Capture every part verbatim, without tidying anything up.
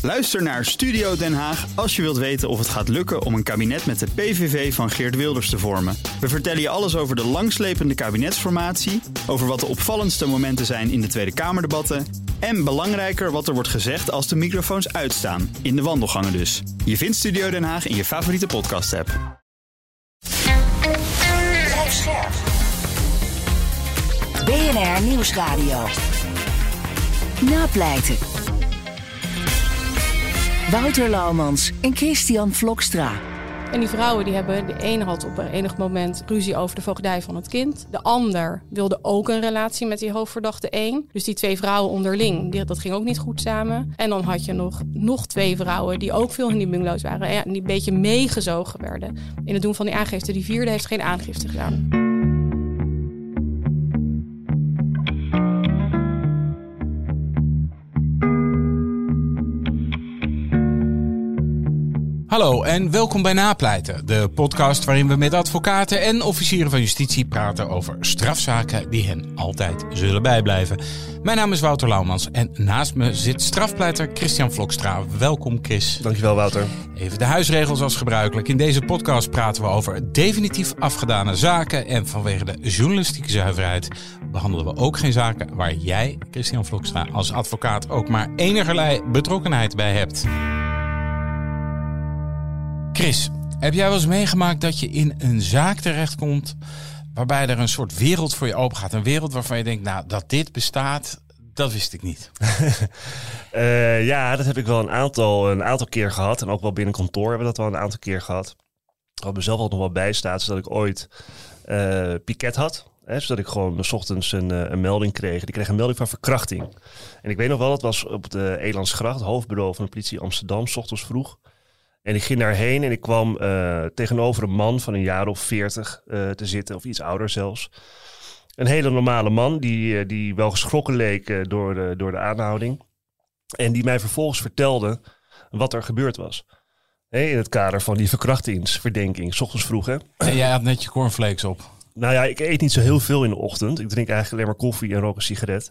Luister naar Studio Den Haag als je wilt weten of het gaat lukken om een kabinet met de P V V van Geert Wilders te vormen. We vertellen je alles over de langslepende kabinetsformatie, over wat de opvallendste momenten zijn in de Tweede Kamerdebatten en belangrijker wat er wordt gezegd als de microfoons uitstaan, in de wandelgangen dus. Je vindt Studio Den Haag in je favoriete podcast-app. B N R Nieuwsradio. Napleiten. Wouter Laumans en Christian Vlokstra. En die vrouwen die hebben, de ene had op een enig moment ruzie over de voogdij van het kind. De ander wilde ook een relatie met die hoofdverdachte één. Dus die twee vrouwen onderling, die, dat ging ook niet goed samen. En dan had je nog, nog twee vrouwen die ook veel hinderloos waren. En die een beetje meegezogen werden in het doen van die aangifte. Die vierde heeft geen aangifte gedaan. Hallo en welkom bij Napleiten, de podcast waarin we met advocaten en officieren van justitie praten over strafzaken die hen altijd zullen bijblijven. Mijn naam is Wouter Laumans en naast me zit strafpleiter Christian Vlokstra. Welkom Chris. Dankjewel Wouter. Even de huisregels als gebruikelijk. In deze podcast praten we over definitief afgedane zaken en vanwege de journalistieke zuiverheid behandelen we ook geen zaken waar jij, Christian Vlokstra, als advocaat ook maar enigerlei betrokkenheid bij hebt. Chris, heb jij wel eens meegemaakt dat je in een zaak terechtkomt waarbij er een soort wereld voor je open gaat? Een wereld waarvan je denkt, nou, dat dit bestaat, dat wist ik niet. uh, ja, dat heb ik wel een aantal, een aantal keer gehad. En ook wel binnen kantoor hebben we dat wel een aantal keer gehad. Wat mezelf ook nog wel bijstaat, is dat ik ooit uh, piket had. Hè, zodat ik gewoon 's ochtends een, een melding kreeg. Ik kreeg een melding van verkrachting. En ik weet nog wel, dat was op de Elandsgracht, het hoofdbureau van de politie Amsterdam, 's ochtends vroeg. En ik ging daarheen en ik kwam uh, tegenover een man van een jaar of veertig uh, te zitten, of iets ouder zelfs. Een hele normale man die, uh, die wel geschrokken leek uh, door, de, door de aanhouding. En die mij vervolgens vertelde wat er gebeurd was. Hey, in het kader van die verkrachtingsverdenking, 's ochtends vroeg hè. En jij had net je cornflakes op. Nou ja, ik eet niet zo heel veel in de ochtend. Ik drink eigenlijk alleen maar koffie en rook een sigaret.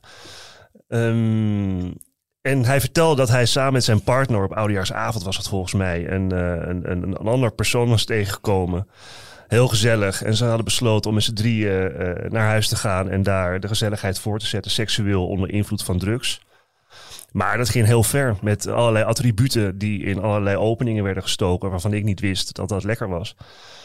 Um, En hij vertelde dat hij samen met zijn partner op oudejaarsavond was het volgens mij een, een, een, een ander persoon was tegengekomen. Heel gezellig. En ze hadden besloten om met z'n drieën uh, naar huis te gaan en daar de gezelligheid voor te zetten, seksueel onder invloed van drugs. Maar dat ging heel ver met allerlei attributen die in allerlei openingen werden gestoken waarvan ik niet wist dat dat lekker was.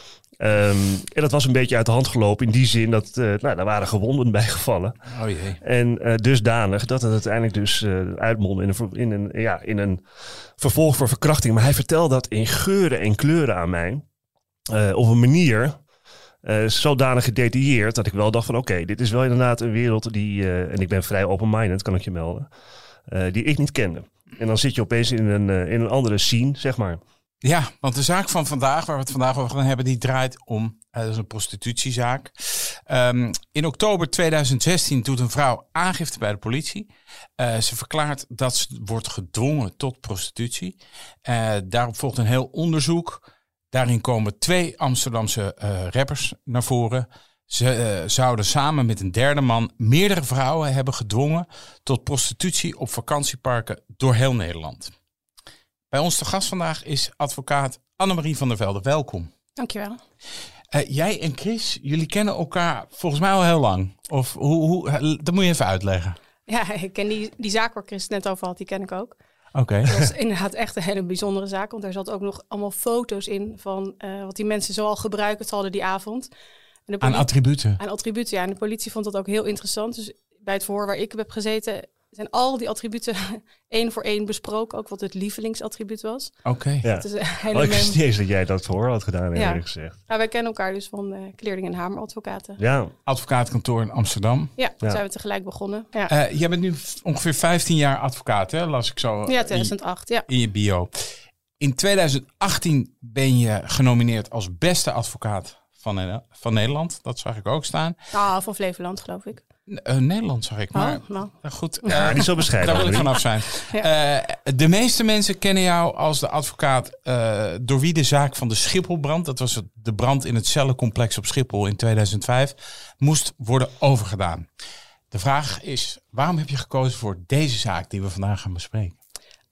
Um, en dat was een beetje uit de hand gelopen in die zin dat uh, nou, daar waren gewonden bij gevallen. Oh jee. En uh, dusdanig dat het uiteindelijk dus uh, uitmondde in een, in, een, ja, in een vervolg voor verkrachting. Maar hij vertelde dat in geuren en kleuren aan mij. Uh, op een manier uh, zodanig gedetailleerd dat ik wel dacht van oké, okay, dit is wel inderdaad een wereld die, uh, en ik ben vrij open-minded, kan ik je melden, uh, die ik niet kende. En dan zit je opeens in een, uh, in een andere scene, zeg maar. Ja, want de zaak van vandaag, waar we het vandaag over gaan hebben, die draait om, uh, dat is een prostitutiezaak. Um, in oktober tweeduizend zestien doet een vrouw aangifte bij de politie. Uh, ze verklaart dat ze wordt gedwongen tot prostitutie. Uh, daarop volgt een heel onderzoek. Daarin komen twee Amsterdamse uh, rappers naar voren. Ze uh, zouden samen met een derde man meerdere vrouwen hebben gedwongen tot prostitutie op vakantieparken door heel Nederland. Bij ons te gast vandaag is advocaat Annemarie van der Velde. Welkom. Dankjewel. Uh, jij en Chris, jullie kennen elkaar volgens mij al heel lang. Of hoe, hoe, dat moet je even uitleggen. Ja, ik ken die, die zaak waar Chris het net over had, die ken ik ook. Oké. Okay. Dat was inderdaad echt een hele bijzondere zaak. Want er zat ook nog allemaal foto's in van uh, wat die mensen zoal gebruikt hadden die avond. En de politie, aan attributen? Aan attributen, ja. En de politie vond dat ook heel interessant. Dus bij het verhoor waar ik heb gezeten zijn al die attributen één voor één besproken. Ook wat het lievelingsattribuut was. Oké. Okay. Ja. Dat is hele oh, ik wist niet eens dat jij dat voor had gedaan, ja. eerlijk gezegd. Ja, wij kennen elkaar dus van uh, Kleerding en Hamer advocaten. Ja. Advocaatkantoor in Amsterdam. Ja, daar ja. zijn we tegelijk begonnen. Ja. Uh, jij bent nu ongeveer vijftien jaar advocaat, hè? Las ik zo. Ja, tweeduizend acht, in, ja. In je bio. In tweeduizend achttien ben je genomineerd als beste advocaat van, van Nederland. Dat zag ik ook staan. Ah, van Flevoland, geloof ik. Uh, Nederland zag ik, maar oh, nou. goed. Uh, ja, niet zo bescheiden. Daar wil ik vanaf zijn. Ja. Uh, de meeste mensen kennen jou als de advocaat uh, door wie de zaak van de Schipholbrand, dat was de brand in het cellencomplex op Schiphol in tweeduizend vijf, moest worden overgedaan. De vraag is, waarom heb je gekozen voor deze zaak die we vandaag gaan bespreken?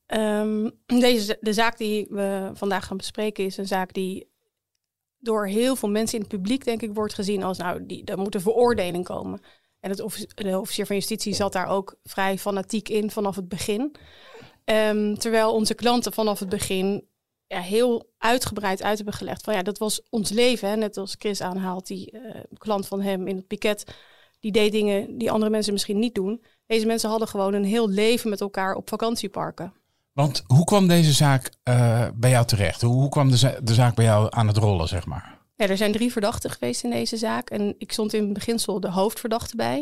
Um, deze, de zaak die we vandaag gaan bespreken is een zaak die door heel veel mensen in het publiek, denk ik, wordt gezien als, nou, die, er moet een veroordeling komen. En het offic- de officier van justitie zat daar ook vrij fanatiek in vanaf het begin. Um, terwijl onze klanten vanaf het begin ja, heel uitgebreid uit hebben gelegd van ja, dat was ons leven. Hè? Net als Chris aanhaalt, die uh, klant van hem in het piket, die deed dingen die andere mensen misschien niet doen. Deze mensen hadden gewoon een heel leven met elkaar op vakantieparken. Want hoe kwam deze zaak uh, bij jou terecht? Hoe, hoe kwam de, za- de zaak bij jou aan het rollen, zeg maar? Ja, er zijn drie verdachten geweest in deze zaak. En ik stond in het beginsel de hoofdverdachte bij.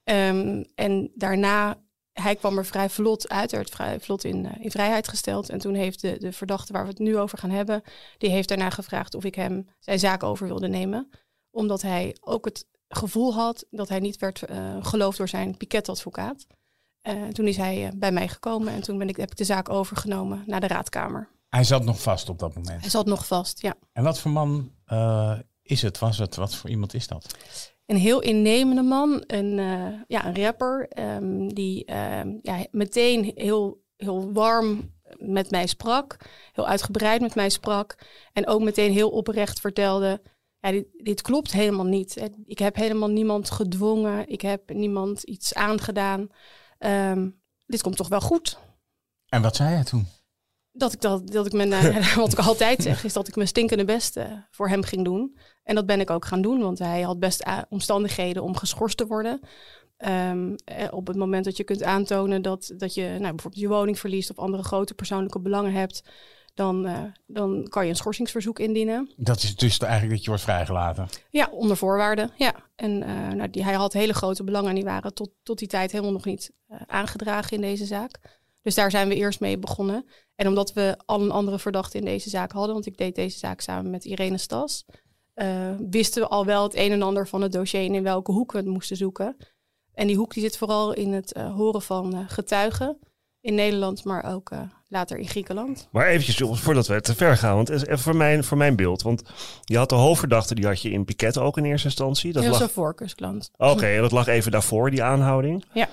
Um, en daarna, hij kwam er vrij vlot uit. Hij werd vrij vlot in, uh, in vrijheid gesteld. En toen heeft de, de verdachte waar we het nu over gaan hebben, die heeft daarna gevraagd of ik hem zijn zaak over wilde nemen. Omdat hij ook het gevoel had dat hij niet werd uh, geloofd door zijn piketadvocaat. Uh, toen is hij uh, bij mij gekomen en toen ben ik, heb ik de zaak overgenomen naar de raadkamer. Hij zat nog vast op dat moment? Hij zat nog vast, ja. En wat voor man uh, is het? Was het? Wat voor iemand is dat? Een heel innemende man, een, uh, ja, een rapper um, die um, ja, meteen heel, heel warm met mij sprak. Heel uitgebreid met mij sprak. En ook meteen heel oprecht vertelde, ja, dit, dit klopt helemaal niet. Ik heb helemaal niemand gedwongen. Ik heb niemand iets aangedaan. Um, dit komt toch wel goed. En wat zei hij toen? Dat ik, dat, dat ik mijn, uh, wat ik altijd zeg, is dat ik mijn stinkende best uh, voor hem ging doen. En dat ben ik ook gaan doen, want hij had best uh, omstandigheden om geschorst te worden. Um, uh, op het moment dat je kunt aantonen dat, dat je nou, bijvoorbeeld je woning verliest of andere grote persoonlijke belangen hebt, dan, uh, dan kan je een schorsingsverzoek indienen. Dat is dus eigenlijk dat je wordt vrijgelaten? Ja, onder voorwaarden. Ja. En uh, nou, die, hij had hele grote belangen en die waren tot, tot die tijd helemaal nog niet uh, aangedragen in deze zaak. Dus daar zijn we eerst mee begonnen. En omdat we al een andere verdachte in deze zaak hadden, want ik deed deze zaak samen met Irene Stas, uh, wisten we al wel het een en ander van het dossier en in welke hoek we het moesten zoeken. En die hoek die zit vooral in het uh, horen van uh, getuigen in Nederland, maar ook uh, later in Griekenland. Maar eventjes, jongens, voordat we te ver gaan, want even voor mijn, voor mijn beeld. Want je had de hoofdverdachte, die had je in piket ook in eerste instantie. Dat Heel lag... zo'n voorkeursklant. Oké, okay, en dat lag even daarvoor, die aanhouding. Ja.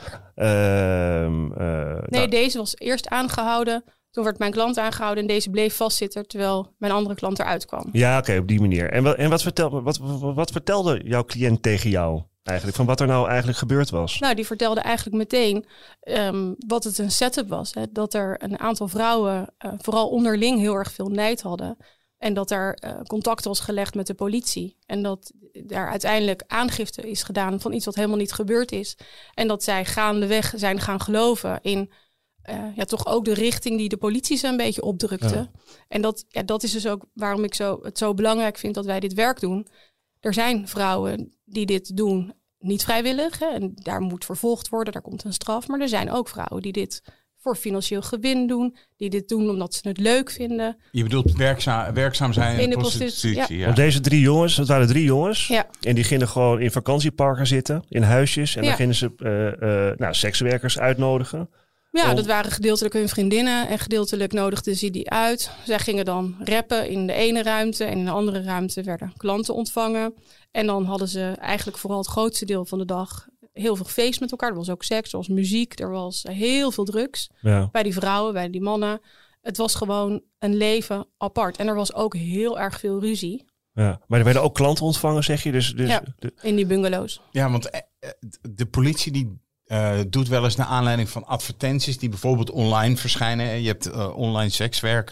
Uh, uh, nee, nou... deze was eerst aangehouden. Toen werd mijn klant aangehouden en deze bleef vastzitten terwijl mijn andere klant eruit kwam. Ja, oké, okay, op die manier. En, wat, en wat, vertel, wat, wat, wat vertelde jouw cliënt tegen jou eigenlijk? Van wat er nou eigenlijk gebeurd was? Nou, die vertelde eigenlijk meteen um, wat het een setup was. Hè? Dat er een aantal vrouwen uh, vooral onderling heel erg veel nijd hadden. En dat er uh, contact was gelegd met de politie. En dat daar uiteindelijk aangifte is gedaan van iets wat helemaal niet gebeurd is. En dat zij gaandeweg zijn gaan geloven in Uh, ja, toch ook de richting die de politie ze een beetje opdrukte. Ja. En dat, ja, dat is dus ook waarom ik zo, het zo belangrijk vind dat wij dit werk doen. Er zijn vrouwen die dit doen niet vrijwillig. Hè, en daar moet vervolgd worden, daar komt een straf. Maar er zijn ook vrouwen die dit voor financieel gewin doen. Die dit doen omdat ze het leuk vinden. Je bedoelt werkzaam, werkzaam zijn in, in de prostitutie. prostitutie ja. Ja. Want deze drie jongens, het waren drie jongens. Ja. En die gingen gewoon in vakantieparken zitten, in huisjes. En ja. dan gingen ze uh, uh, nou, sekswerkers uitnodigen. Ja, dat waren gedeeltelijk hun vriendinnen en gedeeltelijk nodigden ze die uit. Zij gingen dan rappen in de ene ruimte en in de andere ruimte werden klanten ontvangen. En dan hadden ze eigenlijk vooral het grootste deel van de dag heel veel feest met elkaar. Er was ook seks, er was muziek, er was heel veel drugs. Ja. Bij die vrouwen, bij die mannen. Het was gewoon een leven apart. En er was ook heel erg veel ruzie. Ja, maar er werden ook klanten ontvangen, zeg je? Dus, dus ja, de... in die bungalows. Ja, want de politie die Uh, doet wel eens naar aanleiding van advertenties die bijvoorbeeld online verschijnen. Je hebt uh, online sekswerk.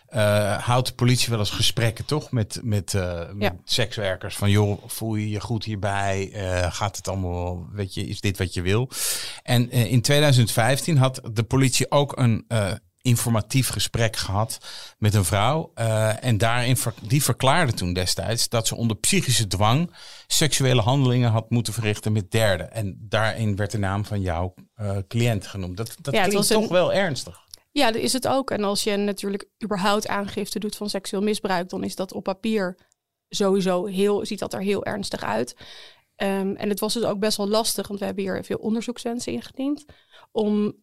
Uh, houdt de politie wel eens gesprekken, toch? Met, met, uh, ja. met sekswerkers. Van joh, voel je je goed hierbij? Uh, gaat het allemaal, weet je, is dit wat je wil? En uh, in twintig vijftien had de politie ook een uh, informatief gesprek gehad met een vrouw. Uh, en daarin ver, die verklaarde toen destijds dat ze onder psychische dwang seksuele handelingen had moeten verrichten met derden. En daarin werd de naam van jouw uh, cliënt genoemd. Dat, dat ja, klinkt toch een... wel ernstig. Ja, dat is het ook. En als je natuurlijk überhaupt aangifte doet van seksueel misbruik, dan is dat op papier sowieso heel, ziet dat er heel ernstig uit. Um, en het was dus ook best wel lastig, want we hebben hier veel onderzoekswensen ingediend, om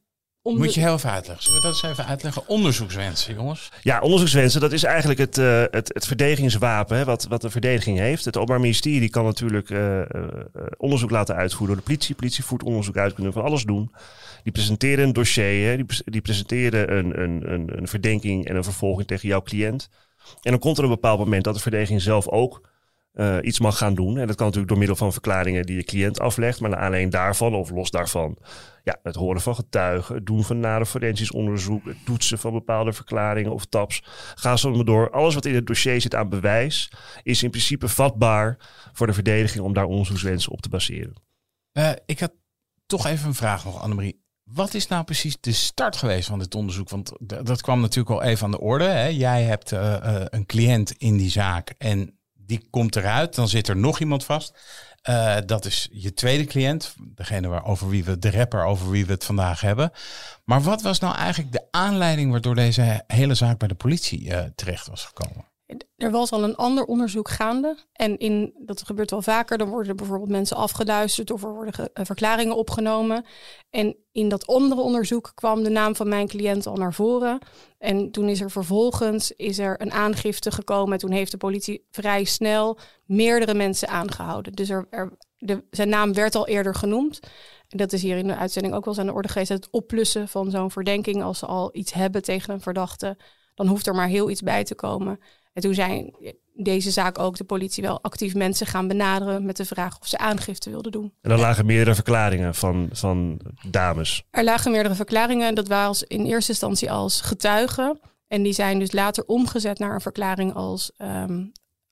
Om Moet de- je heel even uitleggen. Zullen we dat eens even uitleggen? Onderzoekswensen, jongens. Ja, onderzoekswensen, dat is eigenlijk het, uh, het, het verdedigingswapen hè, wat, wat de verdediging heeft. Het Openbaar Ministerie kan natuurlijk uh, uh, onderzoek laten uitvoeren door de politie. De politie voert onderzoek uit, kunnen van alles doen. Die presenteren een dossier, hè, die, die presenteren een, een, een, een verdenking en een vervolging tegen jouw cliënt. En dan komt er een bepaald moment dat de verdediging zelf ook uh, iets mag gaan doen. En dat kan natuurlijk door middel van verklaringen die je cliënt aflegt. Maar naar aanleiding daarvan of los daarvan, ja, het horen van getuigen, het doen van nader forensisch onderzoek, het toetsen van bepaalde verklaringen of taps. Ga zo maar door. Alles wat in het dossier zit aan bewijs is in principe vatbaar voor de verdediging om daar onderzoekswensen op te baseren. Uh, ik had toch even een vraag nog, Annemarie. Wat is nou precies de start geweest van dit onderzoek? Want d- dat kwam natuurlijk al even aan de orde. Hè? Jij hebt uh, uh, een cliënt in die zaak en die komt eruit. Dan zit er nog iemand vast. Uh, dat is je tweede cliënt. Degene waar, over wie we, de rapper over wie we het vandaag hebben. Maar wat was nou eigenlijk de aanleiding waardoor deze hele zaak bij de politie uh, terecht was gekomen? Er was al een ander onderzoek gaande. En in, dat gebeurt wel vaker. Dan worden er bijvoorbeeld mensen afgeluisterd of er worden ge, uh, verklaringen opgenomen. En in dat andere onderzoek kwam de naam van mijn cliënt al naar voren. En toen is er vervolgens is er een aangifte gekomen. En toen heeft de politie vrij snel meerdere mensen aangehouden. Dus er, er, de, zijn naam werd al eerder genoemd. En dat is hier in de uitzending ook wel eens aan de orde geweest. Het oplussen van zo'n verdenking. Als ze al iets hebben tegen een verdachte, dan hoeft er maar heel iets bij te komen. En toen zijn deze zaak ook de politie wel actief mensen gaan benaderen met de vraag of ze aangifte wilden doen. En dan lagen meerdere verklaringen van, van dames. Er lagen meerdere verklaringen. Dat waren in eerste instantie als getuigen. En die zijn dus later omgezet naar een verklaring als um,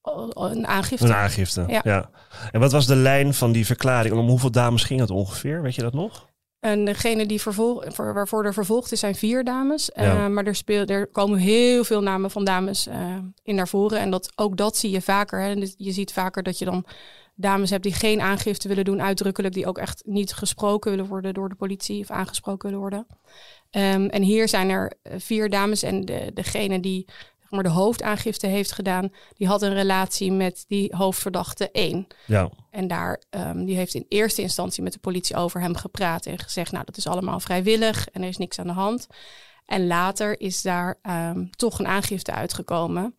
een aangifte. Een aangifte, ja. ja. En wat was de lijn van die verklaring? Om hoeveel dames ging het ongeveer? Weet je dat nog? En degene die vervolg, voor, waarvoor er vervolgd is, zijn vier dames. Ja. Uh, maar er, speel, er komen heel veel namen van dames uh, in naar voren. En dat, ook dat zie je vaker. Hè. Dus je ziet vaker dat je dan dames hebt die geen aangifte willen doen, uitdrukkelijk. Die ook echt niet gesproken willen worden door de politie of aangesproken willen worden. Um, en hier zijn er vier dames. En de, degene die zeg maar, de hoofdaangifte heeft gedaan, die had een relatie met die hoofdverdachte één. Ja. En daar, um, die heeft in eerste instantie met de politie over hem gepraat en gezegd, nou, dat is allemaal vrijwillig en er is niks aan de hand. En later is daar um, toch een aangifte uitgekomen.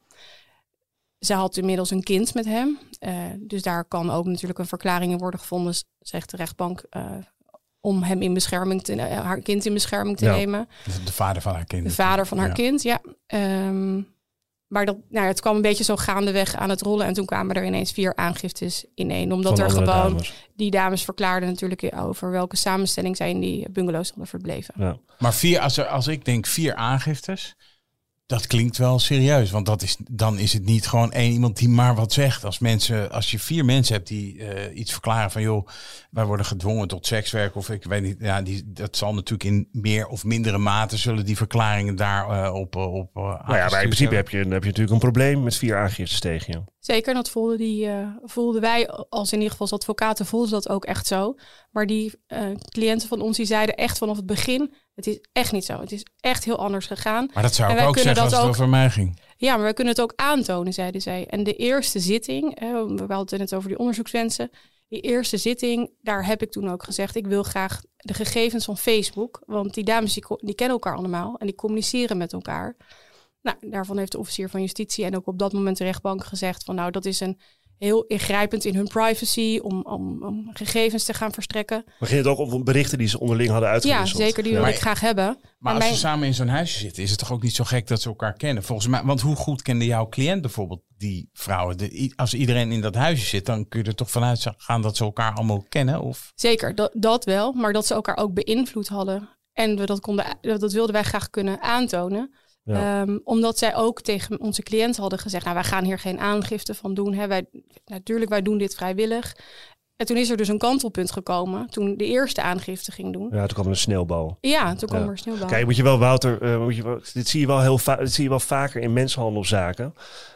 Ze had inmiddels een kind met hem. Uh, dus daar kan ook natuurlijk een verklaring in worden gevonden, zegt de rechtbank, uh, om hem in bescherming te, uh, haar kind in bescherming te ja. nemen. De vader van haar kind. De vader van haar ja. kind, ja. Um, Maar dat, nou, het kwam een beetje zo gaandeweg aan het rollen. En toen kwamen er ineens vier aangiftes in één. Omdat van er gewoon, dames. die dames verklaarden natuurlijk over welke samenstelling zij in die bungalows hadden verbleven. Ja. Maar vier, als, er, als ik denk vier aangiftes, dat klinkt wel serieus. Want dat is, dan is het niet gewoon één iemand die maar wat zegt. Als, mensen, als je vier mensen hebt die uh, iets verklaren van, joh, wij worden gedwongen tot sekswerk. Of ik weet niet, ja, die, dat zal natuurlijk in meer of mindere mate zullen die verklaringen daar uh, op, op uh, Nou ja, maar in principe heb je, heb je natuurlijk een probleem met vier aangiftes tegen je. Zeker, dat voelden, die, uh, voelden wij als in ieder geval als advocaten voelden dat ook echt zo. Maar die uh, cliënten van ons die zeiden echt vanaf het begin, het is echt niet zo. Het is echt heel anders gegaan. Maar dat zou ik ook zeggen als het ook over mij ging. Ja, maar wij kunnen het ook aantonen, zeiden zij. En de eerste zitting, uh, we hadden het over die onderzoekswensen. Die eerste zitting, daar heb ik toen ook gezegd, ik wil graag de gegevens van Facebook. Want die dames die, die kennen elkaar allemaal en die communiceren met elkaar. Nou, daarvan heeft de officier van justitie en ook op dat moment de rechtbank gezegd van nou, dat is een heel ingrijpend in hun privacy om, om, om gegevens te gaan verstrekken. Maar ging het ook om berichten die ze onderling hadden uitgewisseld? Ja, zeker, die wil ja. ik graag hebben. Maar, maar als mijn... ze samen in zo'n huisje zitten, is het toch ook niet zo gek dat ze elkaar kennen? Volgens mij, want hoe goed kende jouw cliënt bijvoorbeeld die vrouwen? De, als iedereen in dat huisje zit, dan kun je er toch vanuit gaan dat ze elkaar allemaal kennen? Of? Zeker, dat, dat wel. Maar dat ze elkaar ook beïnvloed hadden. En we dat, konden, dat wilden wij graag kunnen aantonen. Ja. Um, omdat zij ook tegen onze cliënt hadden gezegd, nou, wij gaan hier geen aangifte van doen. Hè. Wij, natuurlijk, wij doen dit vrijwillig. En toen is er dus een kantelpunt gekomen, toen de eerste aangifte ging doen. Ja, toen kwam er een sneeuwbal. Ja, toen kwam ja. er een sneeuwbal. Kijk, moet je wel, Wouter, uh, moet je wel, dit zie je wel heel va- dit zie je wel vaker in mensenhandelzaken.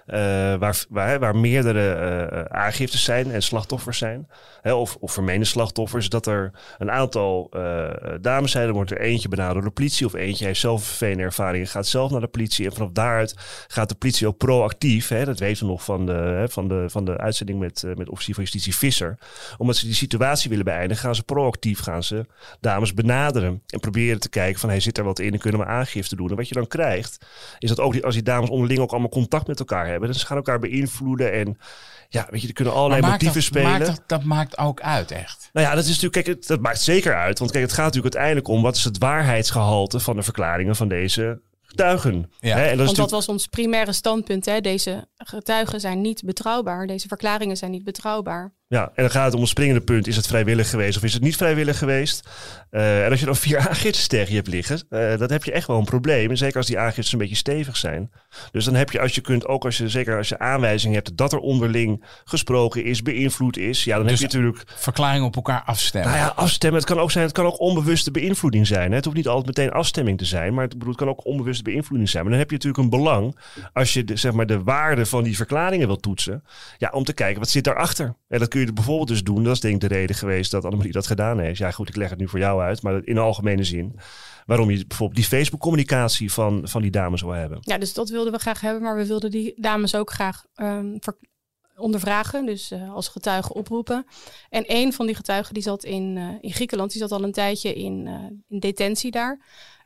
waar, waar, waar meerdere uh, aangiftes zijn en slachtoffers zijn. Hè, of, of vermeende slachtoffers. Dat er een aantal uh, dames zijn. Er wordt er eentje benaderd door de politie. Of eentje heeft zelf vervelende ervaringen. Gaat zelf naar de politie. En vanaf daaruit gaat de politie ook proactief. Hè, dat weten we nog van de, hè, van de, van de uitzending met, uh, met officier van justitie Visser. Omdat ze die situatie willen beëindigen. Gaan ze proactief gaan ze dames benaderen. En proberen te kijken van hey, zit er wat in en kunnen we aangifte doen. En wat je dan krijgt is dat ook die, als die dames onderling ook allemaal contact met elkaar hebben. Dus ze gaan elkaar beïnvloeden en ja, weet je, er kunnen allerlei maar motieven dat, spelen. Maakt dat, dat maakt ook uit, echt. Nou ja, dat is natuurlijk, kijk, het, dat maakt zeker uit. Want kijk, het gaat natuurlijk uiteindelijk om wat is het waarheidsgehalte van de verklaringen van deze getuigen. Ja. Hè? En dat is Want natuurlijk... dat was ons primaire standpunt. Hè? Deze getuigen zijn niet betrouwbaar. Deze verklaringen zijn niet betrouwbaar. Ja, en dan gaat het om het springende punt. Is het vrijwillig geweest of is het niet vrijwillig geweest? Uh, en als je dan vier aangiftes tegen je hebt liggen, uh, dan heb je echt wel een probleem. En zeker als die aangiftes een beetje stevig zijn. Dus dan heb je, als je kunt, ook als je, zeker als je aanwijzing hebt dat er onderling gesproken is, beïnvloed is. Ja, dan dus heb je natuurlijk... verklaringen op elkaar afstemmen. Nou ja, afstemmen. Het kan ook zijn, het kan ook onbewuste beïnvloeding zijn. Hè? Het hoeft niet altijd meteen afstemming te zijn, maar het, bedoel, het kan ook onbewuste beïnvloeding zijn. Maar dan heb je natuurlijk een belang, als je de, zeg maar, de waarde van die verklaringen wil toetsen, ja, om te kijken, wat zit daarachter? En dat kun je bijvoorbeeld dus doen. Dat is denk ik de reden geweest dat Annemarie dat gedaan heeft. Ja goed, ik leg het nu voor jou uit, maar in de algemene zin. Waarom je bijvoorbeeld die Facebook-communicatie van, van die dames wil hebben. Ja, dus dat wilden we graag hebben, maar we wilden die dames ook graag um, ver- ondervragen. Dus uh, als getuigen oproepen. En een van die getuigen die zat in, uh, in Griekenland. Die zat al een tijdje in, uh, in detentie daar.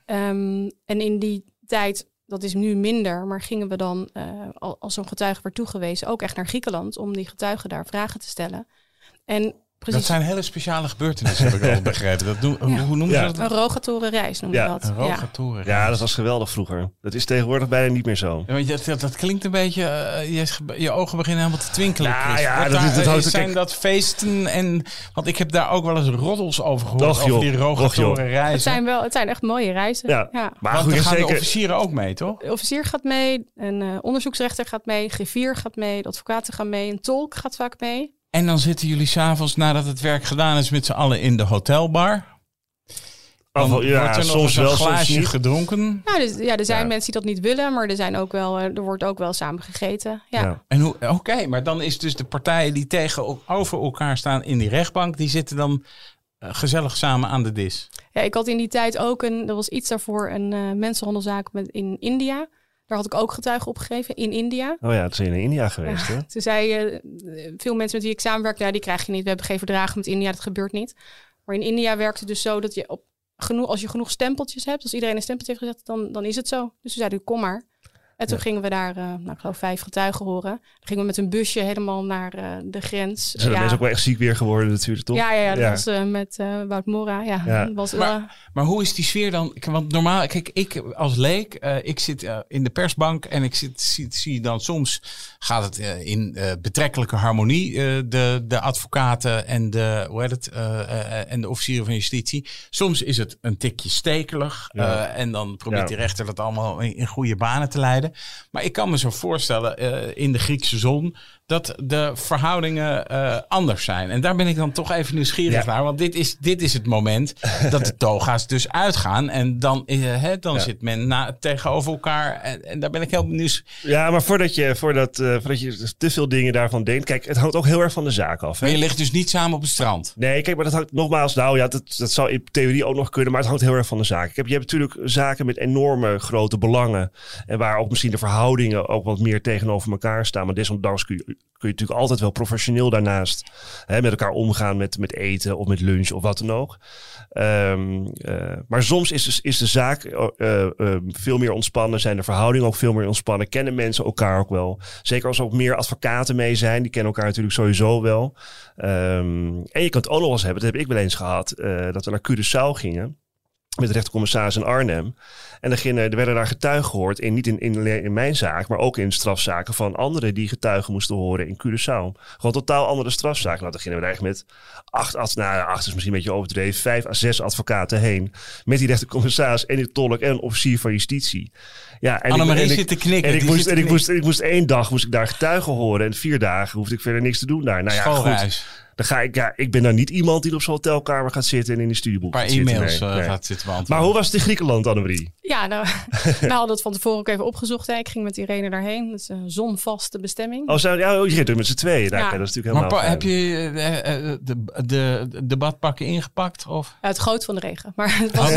Um, en in die tijd, dat is nu minder, maar gingen we dan, uh, als zo'n getuige werd toegewezen, ook echt naar Griekenland om die getuigen daar vragen te stellen. En precies, dat zijn hele speciale gebeurtenissen, heb ik al begrepen. Dat doen, Ja. Hoe noemen Ja. ze dat? een rogatorenreis noemen Ja, we dat. Een rogatorenreis. Ja, dat was geweldig vroeger. Dat is tegenwoordig bijna niet meer zo. Ja, want dat, dat, dat klinkt een beetje, uh, je, je ogen beginnen helemaal te twinkelen. Nou Chris. ja, Wordt dat daar, is- dat uh, houdt- zijn kijk- dat feesten en, want ik heb daar ook wel eens roddels over gehoord, Och, joh. over die Och, joh. rogatorenreizen. Het zijn wel, het zijn echt mooie reizen. Ja. Ja. Maar Want goed, dan gaan zeker... de officieren ook mee, toch? De officier gaat mee, een uh, onderzoeksrechter gaat mee, griffier gaat mee, de advocaten gaan mee, een tolk gaat vaak mee. En dan zitten jullie s'avonds, nadat het werk gedaan is, met z'n allen in de hotelbar. Dan Afval- ja, wordt er nog soms eens een wel, soms glaasje niet. gedronken. Nou, dus, ja, er zijn Ja. mensen die dat niet willen, maar er, zijn ook wel, uh, er wordt ook wel samen gegeten. Ja. Ja. En hoe? Oké, maar dan is dus de partijen die tegenover elkaar staan in die rechtbank, die zitten dan uh, gezellig samen aan de dis. Ja, ik had in die tijd ook een, er was iets daarvoor, een uh, mensenhandelzaak met, in India. Daar had ik ook getuigen opgegeven in India. Oh ja, dat zijn in India geweest, hè? Ze zeiden, uh, veel mensen met wie ik samenwerk, nou, die krijg je niet. We hebben geen verdragen met India, dat gebeurt niet. Maar in India werkt het dus zo dat je op genoeg, als je genoeg stempeltjes hebt, als iedereen een stempeltje heeft gezet, dan, dan is het zo. Dus we zeiden, kom maar. En toen Ja. gingen we daar, uh, nou, ik geloof vijf getuigen horen. Dan gingen we met een busje helemaal naar uh, de grens. Zijn de mensen ook wel echt ziek weer geworden natuurlijk, toch? Ja, ja, ja, dat Ja. was uh, met uh, Wout Mora. Ja, Ja. dat was, uh, Maar- Maar hoe is die sfeer dan? Want normaal, kijk, ik als leek, uh, ik zit uh, in de persbank en ik zit, zie, zie dan soms gaat het uh, in uh, betrekkelijke harmonie, uh, de, de advocaten en de, hoe heet het, uh, uh, en de officieren van justitie. Soms is het een tikje stekelig Ja. uh, en dan probeert Ja. die rechter dat allemaal in, in goede banen te leiden. Maar ik kan me zo voorstellen, uh, in de Griekse zon, dat de verhoudingen uh, anders zijn. En daar ben ik dan toch even nieuwsgierig Ja. naar. Want dit is, dit is het moment dat de toga's dus uitgaan. En dan, uh, hè, dan Ja. zit men na, tegenover elkaar. En, en daar ben ik heel benieuwd. Ja, maar voordat je, voordat, uh, voordat je te veel dingen daarvan denkt. Kijk, het hangt ook heel erg van de zaak af. Hè? Maar je ligt dus niet samen op het strand. Nee, kijk, maar dat hangt nogmaals. Nou ja, dat, dat zou in theorie ook nog kunnen. Maar het hangt heel erg van de zaak. Ik heb, je hebt natuurlijk zaken met enorme grote belangen. En waar ook misschien de verhoudingen ook wat meer tegenover elkaar staan. Maar desondanks kun je, kun je natuurlijk altijd wel professioneel daarnaast hè, met elkaar omgaan. Met, met eten of met lunch of wat dan ook. Um, uh, maar soms is, is de zaak uh, uh, veel meer ontspannen. Zijn de verhoudingen ook veel meer ontspannen. Kennen mensen elkaar ook wel. Zeker als er ook meer advocaten mee zijn. Die kennen elkaar natuurlijk sowieso wel. Um, en je kan het ook nog eens hebben. Dat heb ik wel eens gehad. Uh, dat we naar Curaçao gingen. Met de rechtercommissaris in Arnhem. En dan gingen, er werden daar getuigen gehoord. En niet in, in, in mijn zaak, maar ook in strafzaken van anderen die getuigen moesten horen in Curaçao. Gewoon totaal andere strafzaken. Nou, dan gingen we daar echt met acht, acht, nou, acht is misschien een beetje overdreven, vijf à zes advocaten heen. Met die rechtercommissaris en die tolk en een officier van justitie. Ja, en Annemarie ik, en zit te knikken. En ik die moest, zit en te ik moest, ik moest één dag moest ik daar getuigen horen. En vier dagen hoefde ik verder niks te doen daar. Nou ja, goed. Schoolreis. Dan ga ik, ja, ik ben nou niet iemand die op zo'n hotelkamer gaat zitten en in de studieboek Waar gaat zitten. e-mails Nee, uh, nee. gaat zitten beantwoorden. Maar hoe was het in Griekenland, Annemarie? Ja, nou, we hadden het van tevoren ook even opgezocht. Hè. Ik ging met Irene daarheen. Dat is een zonvaste bestemming. Oh, zo, ja, je ging er met z'n tweeën. Nou, Ja. okay, dat is natuurlijk Maar helemaal pa, heb je uh, uh, de, de, de, de badpakken ingepakt? Of? Ja, het goot van de regen. Maar het was,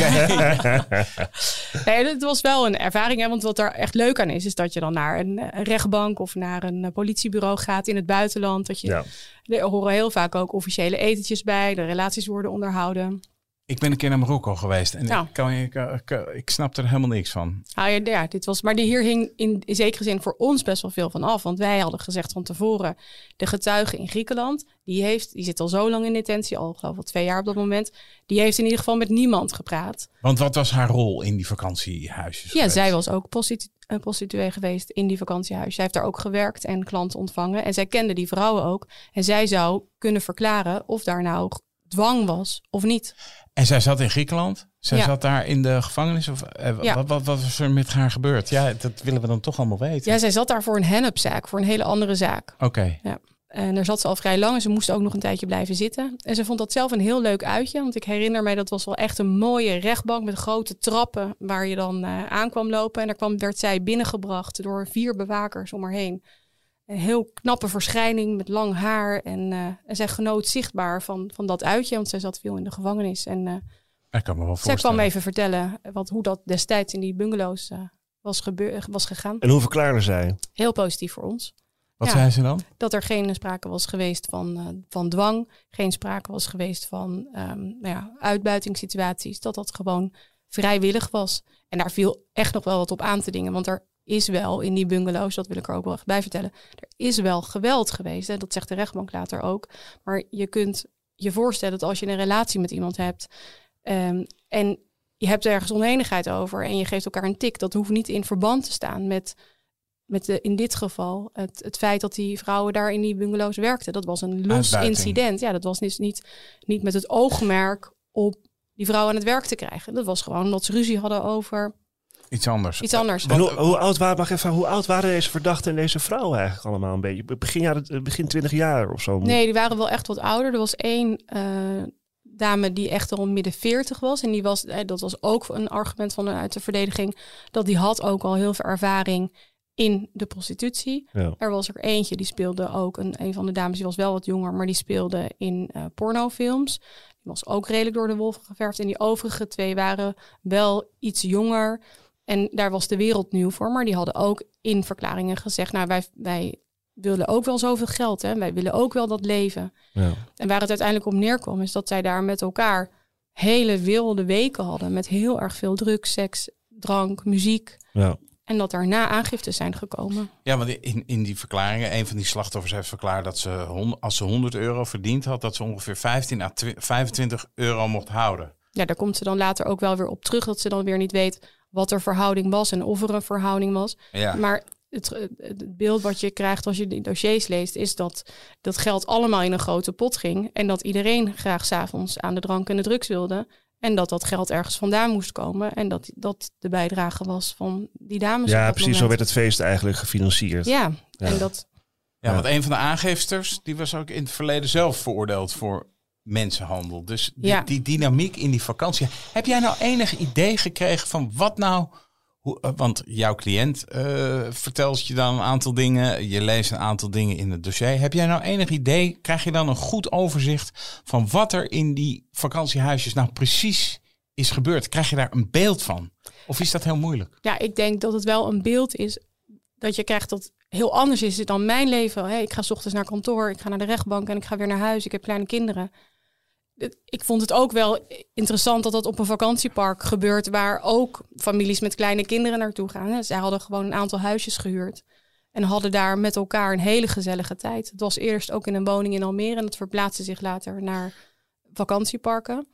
nee, het was wel een ervaring. Hè, want wat er echt leuk aan is, is dat je dan naar een, een rechtbank of naar een politiebureau gaat in het buitenland. Dat je, Ja. Er horen heel vaak ook officiële etentjes bij. De relaties worden onderhouden. Ik ben een keer naar Marokko geweest en Ja. ik, kan, ik, ik, ik snap er helemaal niks van. Nou ja, ja, dit was, maar hier hing in, in zekere zin voor ons best wel veel van af. Want wij hadden gezegd van tevoren, de getuige in Griekenland, die, heeft, die zit al zo lang in detentie, al geloof ik al twee jaar op dat moment. Die heeft in ieder geval met niemand gepraat. Want wat was haar rol in die vakantiehuisjes? Ja, geweest? zij was ook prostitu- een prostituee geweest in die vakantiehuis. Zij heeft daar ook gewerkt en klanten ontvangen. En zij kende die vrouwen ook. En zij zou kunnen verklaren of daar nou dwang was of niet. En zij zat in Griekenland? Zij Ja. zat daar in de gevangenis? Of, eh, Ja. wat, wat, wat was er met haar gebeurd? Ja, dat willen we dan toch allemaal weten. Ja, zij zat daar voor een hennepzaak, voor een hele andere zaak. Oké. Okay. Ja. En daar zat ze al vrij lang en ze moest ook nog een tijdje blijven zitten. En ze vond dat zelf een heel leuk uitje. Want ik herinner mij, dat was wel echt een mooie rechtbank met grote trappen waar je dan uh, aan kwam lopen. En daar kwam, werd zij binnengebracht door vier bewakers om haar heen. Een heel knappe verschijning met lang haar. En, uh, en zij genoot zichtbaar van, van dat uitje, want zij zat veel in de gevangenis. En uh, Ik kan me wel zij voorstellen. kwam even vertellen wat, hoe dat destijds in die bungalows uh, was, gebeur, was gegaan. En hoe verklaarde zij? Heel positief voor ons. Wat Ja. zei ze dan? Dat er geen sprake was geweest van, uh, van dwang. Geen sprake was geweest van um, nou ja, uitbuitingssituaties. Dat dat gewoon vrijwillig was. En daar viel echt nog wel wat op aan te dingen. Want er is wel in die bungalows, dat wil ik er ook wel echt bij vertellen. Er is wel geweld geweest. Hè? Dat zegt de rechtbank later ook. Maar je kunt je voorstellen dat als je een relatie met iemand hebt. Um, en je hebt ergens oneenigheid over. En je geeft elkaar een tik. Dat hoeft niet in verband te staan met... Met de, in dit geval het, het feit dat die vrouwen daar in die bungalows werkten. Dat was een los Uitbuiting. incident. Ja, dat was niet, niet, niet met het oogmerk op die vrouwen aan het werk te krijgen. Dat was gewoon omdat ze ruzie hadden over Iets anders. iets anders. En hoe, hoe, oud waren, mag ik even, hoe oud waren deze verdachten en deze vrouwen eigenlijk allemaal een beetje? Begin, jaren, begin twintig jaar of zo? Nee, die waren wel echt wat ouder. Er was één uh, dame die echt al midden veertig was. En die was, eh, dat was ook een argument vanuit de verdediging. Dat die had ook al heel veel ervaring in de prostitutie. Ja. Er was er eentje, die speelde ook, een, een van de dames, die was wel wat jonger, maar die speelde in uh, pornofilms. Die was ook redelijk door de wolven geverfd. En die overige twee waren wel iets jonger. En daar was de wereld nieuw voor. Maar die hadden ook in verklaringen gezegd, nou, wij, wij willen ook wel zoveel geld. Hè? Wij willen ook wel dat leven. Ja. En waar het uiteindelijk op neerkwam, is dat zij daar met elkaar hele wilde weken hadden. Met heel erg veel drugs, seks, drank, muziek. Ja. En dat daarna aangiftes zijn gekomen. Ja, want in, in die verklaringen, een van die slachtoffers heeft verklaard dat ze, hond, als ze honderd euro verdiend had, dat ze ongeveer vijftien à vijfentwintig euro mocht houden. Ja, daar komt ze dan later ook wel weer op terug, dat ze dan weer niet weet wat er verhouding was en of er een verhouding was. Ja. Maar het, het beeld wat je krijgt als je die dossiers leest, is dat dat geld allemaal in een grote pot ging. En dat iedereen graag 's avonds aan de drank en de drugs wilde. En dat dat geld ergens vandaan moest komen. En dat dat de bijdrage was van die dames. Ja, op dat precies. moment. Zo werd het feest eigenlijk gefinancierd. Ja, Ja. en dat... Ja, Ja. want een van de aangifsters, die was ook in het verleden zelf veroordeeld voor mensenhandel. Dus die, Ja. die dynamiek in die vakantie. Heb jij nou enig idee gekregen van wat nou... Hoe, uh, want jouw cliënt uh, vertelt je dan een aantal dingen. Je leest een aantal dingen in het dossier. Heb jij nou enig idee, krijg je dan een goed overzicht van wat er in die vakantiehuisjes nou precies is gebeurd? Krijg je daar een beeld van? Of is dat heel moeilijk? Ja, ik denk dat het wel een beeld is dat je krijgt dat heel anders is dan mijn leven. Hey, ik ga 's ochtends naar kantoor, ik ga naar de rechtbank en ik ga weer naar huis. Ik heb kleine kinderen. Ik vond het ook wel interessant dat dat op een vakantiepark gebeurt, waar ook families met kleine kinderen naartoe gaan. Zij hadden gewoon een aantal huisjes gehuurd en hadden daar met elkaar een hele gezellige tijd. Het was eerst ook in een woning in Almere en dat verplaatste zich later naar vakantieparken.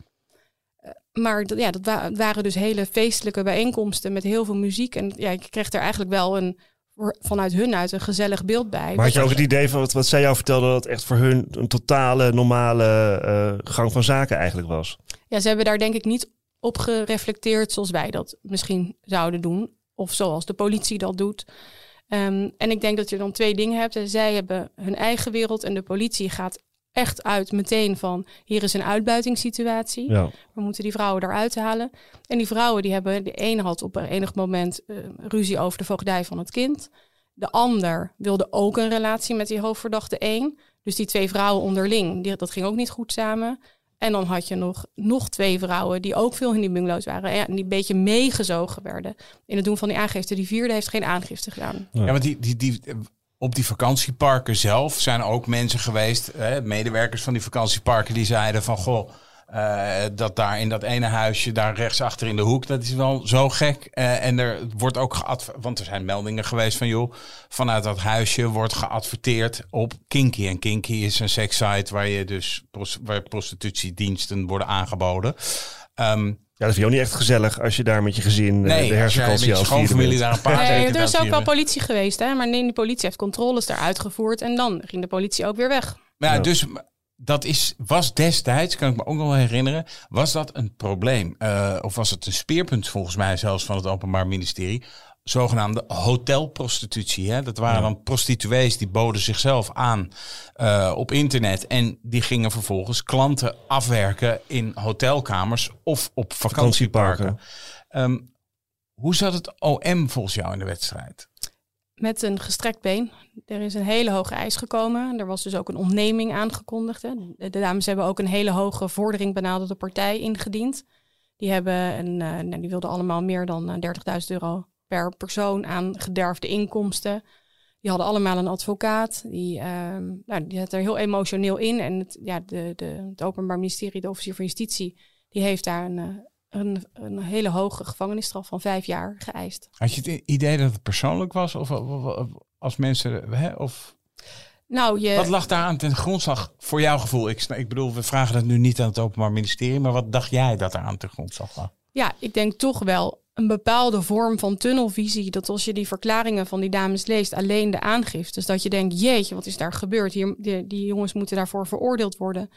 Maar dat, ja, dat wa- waren dus hele feestelijke bijeenkomsten met heel veel muziek. En ja, ik kreeg er eigenlijk wel een, vanuit hun uit een gezellig beeld bij. Maar had je ook het idee van wat, wat zij jou vertelde, dat het echt voor hun een totale normale uh, gang van zaken eigenlijk was? Ja, ze hebben daar denk ik niet op gereflecteerd zoals wij dat misschien zouden doen. Of zoals de politie dat doet. Um, en ik denk dat je dan twee dingen hebt. Zij hebben hun eigen wereld en de politie gaat echt uit meteen van, hier is een uitbuitingssituatie. Ja. We moeten die vrouwen eruit halen. En die vrouwen, die hebben, de ene had op een enig moment uh, ruzie over de voogdij van het kind. De ander wilde ook een relatie met die hoofdverdachte één. Dus die twee vrouwen onderling, die, dat ging ook niet goed samen. En dan had je nog, nog twee vrouwen die ook veel in die bungalows waren. En die een beetje meegezogen werden in het doen van die aangifte. Die vierde heeft geen aangifte gedaan. Ja, want die, die, die, op die vakantieparken zelf zijn ook mensen geweest, hè, medewerkers van die vakantieparken, die zeiden van, goh, uh, dat daar in dat ene huisje, daar rechtsachter in de hoek, dat is wel zo gek. Uh, en er wordt ook geadverteerd, want er zijn meldingen geweest van, joh, vanuit dat huisje wordt geadverteerd op Kinky. En Kinky is een sekssite waar je dus waar prostitutiediensten worden aangeboden. Um, Ja, dat vind je ook niet echt gezellig als je daar met je gezin nee, de herfstvakantie als schoonfamilie daar een paar nee, er is ook wel politie geweest, hè? Maar nee, die politie heeft controles daar uitgevoerd en dan ging de politie ook weer weg. Maar ja, Ja. dus dat is, was destijds, kan ik me ook nog wel herinneren, was dat een probleem? Uh, of was het een speerpunt volgens mij zelfs van het Openbaar Ministerie? Zogenaamde hotelprostitutie. Hè? Dat waren Ja. dan prostituees die boden zichzelf aan uh, op internet. En die gingen vervolgens klanten afwerken in hotelkamers of op vakantieparken. Vakantieparken. Um, hoe zat het O M volgens jou in de wedstrijd? Met een gestrekt been. Er is een hele hoge eis gekomen. Er was dus ook een ontneming aangekondigd. Hè. De dames hebben ook een hele hoge vordering benaderde partij ingediend. Die hebben een, uh, nou, die wilden allemaal meer dan uh, dertigduizend euro per persoon aan gederfde inkomsten. Die hadden allemaal een advocaat. Die, uh, nou, die zat er heel emotioneel in. En het, ja, de, de, het Openbaar Ministerie, de officier van Justitie, die heeft daar een, uh, een, een hele hoge gevangenisstraf van vijf jaar geëist. Had je het idee dat het persoonlijk was? Of, of, of als mensen... Hè, of... Nou, je... Wat lag daar aan ten grondslag voor jouw gevoel? Ik, ik bedoel, we vragen dat nu niet aan het Openbaar Ministerie, maar wat dacht jij dat er aan ten grondslag lag? Ja, ik denk toch wel een bepaalde vorm van tunnelvisie. Dat als je die verklaringen van die dames leest, alleen de aangiftes, dat je denkt, jeetje, wat is daar gebeurd? Hier, die, die jongens moeten daarvoor veroordeeld worden.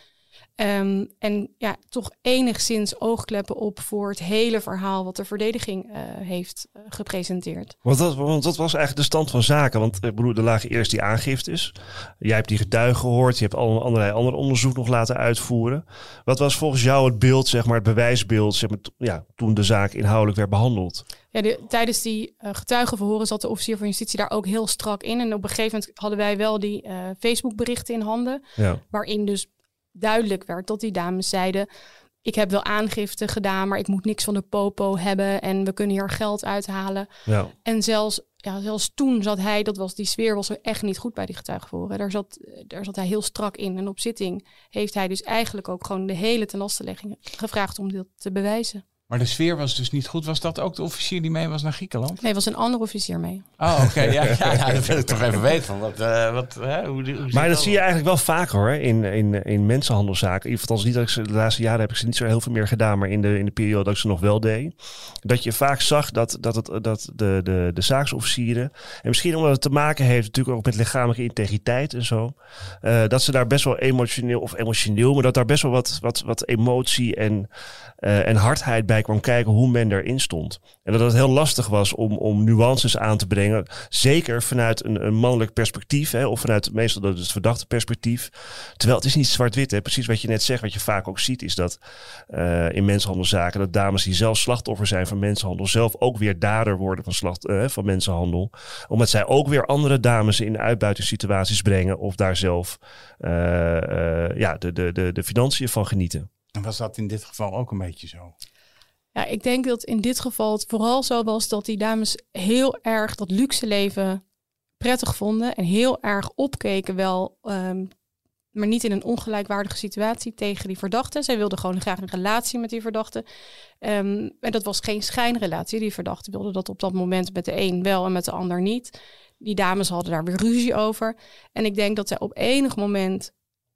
Um, en ja, toch enigszins oogkleppen op voor het hele verhaal wat de verdediging uh, heeft uh, gepresenteerd. Want dat, want dat was eigenlijk de stand van zaken. Want ik bedoel, er lagen eerst die aangiftes. Jij hebt die getuigen gehoord. Je hebt al allerlei ander onderzoek nog laten uitvoeren. Wat was volgens jou het beeld, zeg maar, het bewijsbeeld, zeg maar, t- ja, toen de zaak inhoudelijk werd behandeld? Ja, de, tijdens die uh, getuigenverhoren zat de officier van justitie daar ook heel strak in. En op een gegeven moment hadden wij wel die uh, Facebook-berichten in handen. Ja. Waarin dus duidelijk werd dat die dames zeiden, ik heb wel aangifte gedaan, maar ik moet niks van de popo hebben en we kunnen hier geld uithalen. Ja. En zelfs, ja, zelfs toen zat hij, dat was die sfeer was er echt niet goed bij die getuigenverhoren. Daar zat, daar zat hij heel strak in. En op zitting heeft hij dus eigenlijk ook gewoon de hele tenlastelegging gevraagd om dit te bewijzen. Maar de sfeer was dus niet goed. Was dat ook de officier die mee was naar Griekenland? Nee, er was een andere officier mee. Oh, oké. Okay. Ja, ja, ja, dat wil ik toch even weten. Van wat, uh, wat, hè, hoe, hoe Maar dat zie je eigenlijk wel vaker hoor, in, in, in mensenhandelzaken. In ieder geval niet dat ik ze, de laatste jaren heb ik ze niet zo heel veel meer gedaan, maar in de, in de periode dat ik ze nog wel deed. Dat je vaak zag dat, dat, het, dat de, de, de zaaksofficieren, en misschien omdat het te maken heeft natuurlijk ook met lichamelijke integriteit en zo, uh, dat ze daar best wel emotioneel, of emotioneel, maar dat daar best wel wat, wat, wat emotie en, uh, en hardheid bij kwam kijken hoe men erin stond. En dat het heel lastig was om, om nuances aan te brengen. Zeker vanuit een, een mannelijk perspectief. Hè, of vanuit meestal dat het verdachte perspectief. Terwijl het is niet zwart-wit. Hè. Precies wat je net zegt. Wat je vaak ook ziet is dat uh, in mensenhandelzaken, dat dames die zelf slachtoffer zijn van mensenhandel, zelf ook weer dader worden van, slacht, uh, van mensenhandel. Omdat zij ook weer andere dames in uitbuitingssituaties brengen. Of daar zelf uh, uh, ja, de, de, de, de financiën van genieten. En was dat in dit geval ook een beetje zo? Ja, ik denk dat in dit geval het vooral zo was dat die dames heel erg dat luxe leven prettig vonden en heel erg opkeken wel, um, maar niet in een ongelijkwaardige situatie tegen die verdachte. Zij wilden gewoon graag een relatie met die verdachte. Um, en dat was geen schijnrelatie. Die verdachte wilde dat op dat moment met de een wel en met de ander niet. Die dames hadden daar weer ruzie over. En ik denk dat zij op enig moment,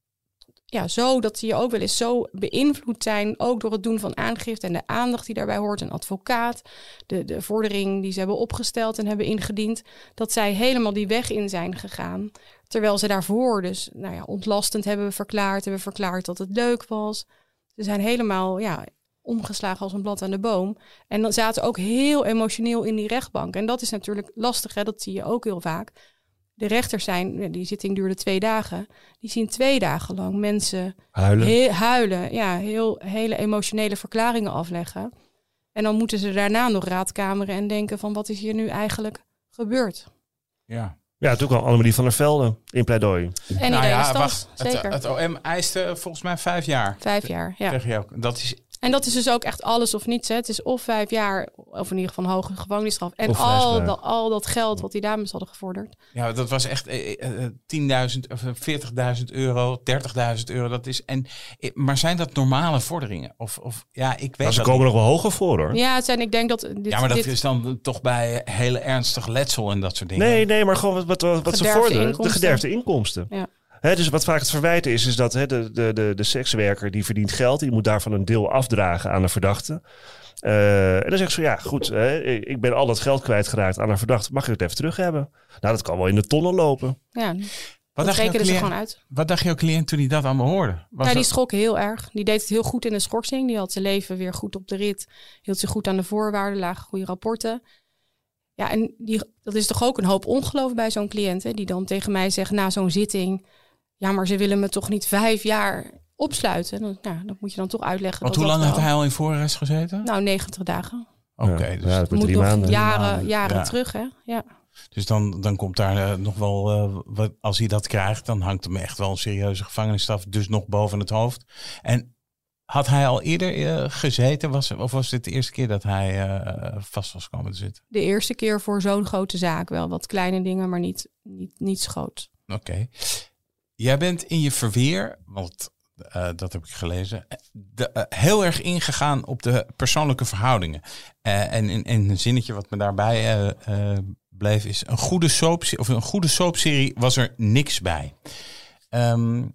ja, zo dat die ook wel eens zo beïnvloed zijn, ook door het doen van aangifte en de aandacht die daarbij hoort, een advocaat, de, de vordering die ze hebben opgesteld en hebben ingediend, dat zij helemaal die weg in zijn gegaan. Terwijl ze daarvoor dus nou ja, ontlastend hebben verklaard, hebben verklaard dat het leuk was. Ze zijn helemaal ja, omgeslagen als een blad aan de boom. En dan zaten ook heel emotioneel in die rechtbank. En dat is natuurlijk lastig, hè? Dat zie je ook heel vaak. De rechters zijn, die zitting duurde twee dagen. Die zien twee dagen lang mensen Huilen. He- huilen. Ja, heel, hele emotionele verklaringen afleggen. En dan moeten ze daarna nog raadkameren en denken van wat is hier nu eigenlijk gebeurd. Ja. Ja, toen kwam Annemarie van der Velde in pleidooi. En iedereen is stand, wacht, zeker. Het, het O M eiste volgens mij vijf jaar. Vijf jaar, ja. Zeg je ook. Dat is En dat is dus ook echt alles of niets. Hè. Het is of vijf jaar, of in ieder geval een hoge gevangenisstraf. En Of al vrijspraak. dat, al dat geld wat die dames hadden gevorderd. Ja, dat was echt eh, eh, tienduizend of veertigduizend euro, dertigduizend euro. Dat is, en, eh, maar zijn dat normale vorderingen? Of, of ja, ik weet Maar ze dat komen niet. nog wel hoger voor, hoor. Ja, het zijn, ik denk dat dit, Ja, maar dat dit is dan toch bij hele ernstig letsel en dat soort dingen. Nee, nee, maar gewoon wat, wat, wat ze Gederfde vorderen. De inkomsten. gederfde inkomsten. Ja. Hè, dus wat vaak het verwijten is, is dat hè, de, de, de, de sekswerker die verdient geld, die moet daarvan een deel afdragen aan de verdachte. Uh, en dan zeg ik zo, ja goed, hè, ik ben al dat geld kwijtgeraakt aan een verdachte, mag ik het even terug hebben? Nou, dat kan wel in de tonnen lopen. Ja, Wat dat dacht, jouw rekenen ze cliënt, gewoon uit. wat dacht jouw cliënt toen hij dat allemaal hoorde? Was Ja, die dat- schrok heel erg. Die deed het heel goed in de schorsing. Die had zijn leven weer goed op de rit. Hield zich goed aan de voorwaarden, lagen goede rapporten. Ja, en die, dat is toch ook een hoop ongeloof bij zo'n cliënt. Hè, die dan tegen mij zegt na zo'n zitting, ja, maar ze willen me toch niet vijf jaar opsluiten. Dan, nou, dat moet je dan toch uitleggen. Want dat hoe dat lang had wel- hij al in voorarrest gezeten? Nou, negentig dagen. Oké, Ja, dus, ja, dat wordt Moet drie nog maanden. jaren, maanden, jaren ja. terug, hè? Ja. dus dan, dan komt daar eh, nog wel, eh, wat, als hij dat krijgt, dan hangt hem echt wel een serieuze gevangenisstraf, dus nog boven het hoofd. En had hij al eerder eh, gezeten, was, of was dit de eerste keer dat hij eh, vast was komen te zitten? De eerste keer voor zo'n grote zaak. Wel wat kleine dingen, maar niet, niet, niet groot. Oké. Jij bent in je verweer, want uh, dat heb ik gelezen, de, uh, heel erg ingegaan op de persoonlijke verhoudingen. Uh, en in, in een zinnetje wat me daarbij uh, uh, bleef is, een goede soap, of een goede soapserie was er niks bij. Um,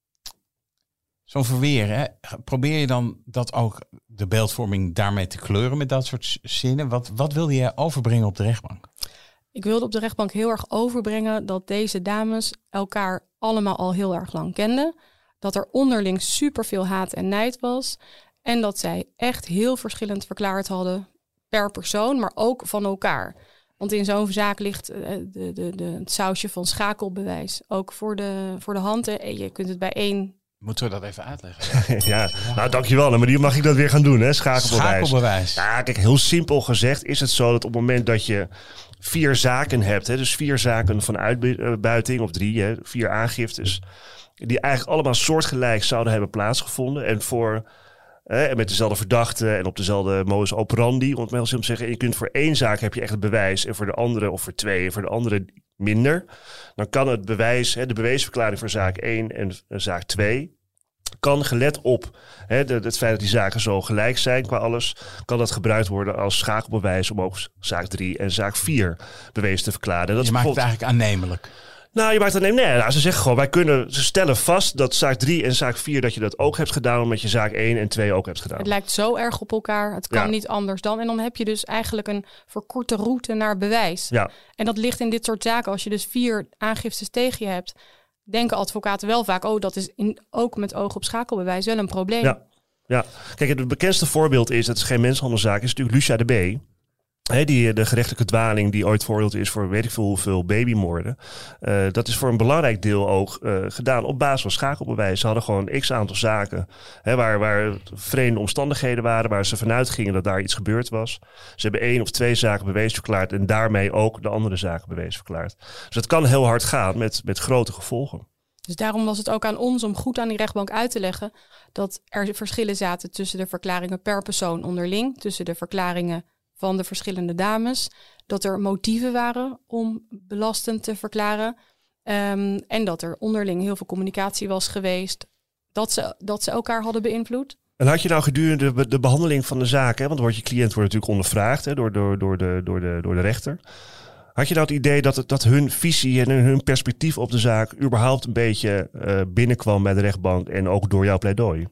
Zo'n verweer, hè? Probeer je dan dat ook de beeldvorming daarmee te kleuren met dat soort zinnen? Wat, wat wilde je overbrengen op de rechtbank? Ik wilde op de rechtbank heel erg overbrengen dat deze dames elkaar allemaal al heel erg lang kenden. Dat er onderling superveel haat en nijd was. En dat zij echt heel verschillend verklaard hadden per persoon, maar ook van elkaar. Want in zo'n zaak ligt uh, de, de, de, het sausje van schakelbewijs ook voor de, voor de hand. En je kunt het bij één... Moeten we dat even uitleggen? Ja, nou dankjewel. Maar die mag ik dat weer gaan doen, hè? Schakelbewijs. Schakelbewijs. Ja, kijk, heel simpel gezegd is het zo dat op het moment dat je vier zaken hebt, hè, dus vier zaken van uitbuiting of drie, hè, vier aangiftes, die eigenlijk allemaal soortgelijk zouden hebben plaatsgevonden en voor eh, met dezelfde verdachte en op dezelfde modus operandi, om het maar heel simpel te zeggen. En je kunt voor één zaak heb je echt het bewijs en voor de andere, of voor twee, en voor de andere minder. Dan kan het bewijs, hè, de bewijsverklaring voor zaak één en uh, zaak twee, kan gelet op hè, de, het feit dat die zaken zo gelijk zijn qua alles, kan dat gebruikt worden als schakelbewijs om ook zaak drie en zaak vier bewezen te verklaren. Dat je is maakt het bijvoorbeeld- eigenlijk aannemelijk. Nou, je maakt het nee, nee nou, ze zeggen gewoon, wij kunnen, ze stellen vast dat zaak drie en zaak vier dat je dat ook hebt gedaan, omdat je zaak één en twee ook hebt gedaan. Het lijkt zo erg op elkaar. Het kan Ja. niet anders dan. En dan heb je dus eigenlijk een verkorte route naar bewijs. Ja. En dat ligt in dit soort zaken. Als je dus vier aangiftes tegen je hebt, denken advocaten wel vaak, oh, dat is in, ook met oog op schakelbewijs wel een probleem. Ja. Ja, kijk, het bekendste voorbeeld is, dat is geen mensenhandelzaak, is natuurlijk Lucia de B. He, die, de gerechtelijke dwaling die ooit veroordeeld is voor weet ik veel hoeveel babymoorden. Uh, dat is voor een belangrijk deel ook uh, gedaan op basis van schakelbewijs. Ze hadden gewoon x aantal zaken he, waar, waar vreemde omstandigheden waren, waar ze vanuit gingen dat daar iets gebeurd was. Ze hebben één of twee zaken bewezen verklaard en daarmee ook de andere zaken bewezen verklaard. Dus het kan heel hard gaan met, met grote gevolgen. Dus daarom was het ook aan ons om goed aan die rechtbank uit te leggen dat er verschillen zaten tussen de verklaringen per persoon onderling, tussen de verklaringen van de verschillende dames, dat er motieven waren om belastend te verklaren um, en dat er onderling heel veel communicatie was geweest, dat ze, dat ze elkaar hadden beïnvloed. En had je nou gedurende de, de behandeling van de zaak, hè, want wordt je cliënt wordt natuurlijk ondervraagd hè, door, door, door, de, door, de, door de rechter, had je nou het idee dat, het, dat hun visie en hun perspectief op de zaak überhaupt een beetje uh, binnenkwam bij de rechtbank en ook door jouw pleidooi?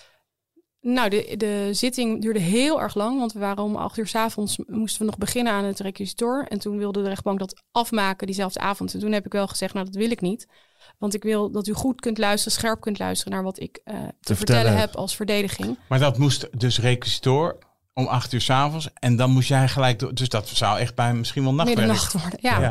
Nou, de, de zitting duurde heel erg lang, want we waren om acht uur 's avonds moesten we nog beginnen aan het requisitor. En toen wilde de rechtbank dat afmaken diezelfde avond. En toen heb ik wel gezegd, nou dat wil ik niet. Want ik wil dat u goed kunt luisteren, scherp kunt luisteren naar wat ik uh, te, te vertellen, vertellen heb als verdediging. Maar dat moest dus requisitor om acht uur 's avonds en dan moest jij gelijk door. Dus dat zou echt bij misschien wel nachtwerk Middernacht worden, ja. ja.